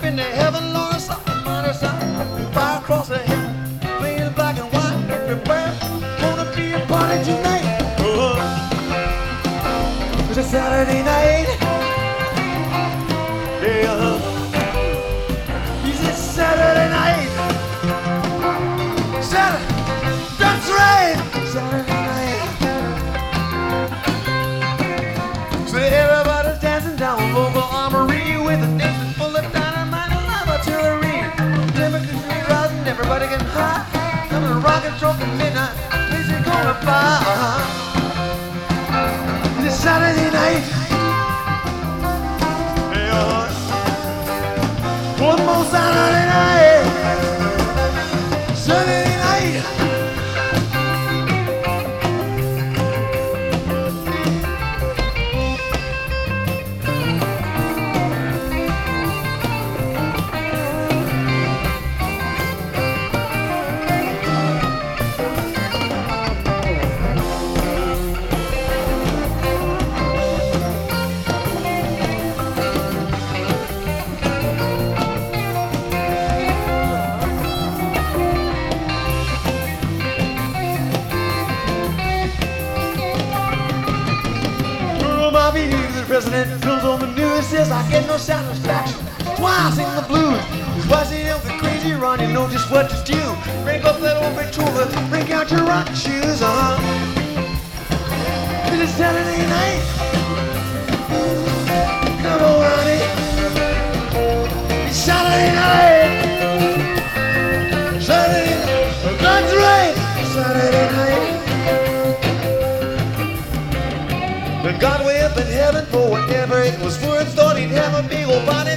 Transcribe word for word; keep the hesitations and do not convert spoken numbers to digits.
up into heaven, Lord, something mighty something. Fire across the heaven, playing black and white. Everywhere, wanna be a party tonight. Oh, it's a Saturday night. Yeah, it's a Saturday night. Saturday, that's right. Saturday night. So everybody's dancing down Local Armory with a dance full of dynamite and live artillery. Everybody can rising, everybody can high. I'm a rocket truck at midnight. This is gonna fly. It's Saturday night. Yeah. One more Saturday night. Saturday night. The president pulls on the news, says I get no satisfaction. That's why I sing the blues. That's why I say I'm the crazy run, you know just what to do. Break up that old Victrola, break out your rocking shoes, uh-huh. It's Saturday night. Come on, honey. It's Saturday night. Saturday night. That's right. Saturday night. And God way up in heaven for whatever it was worth. Thought he'd have a big old body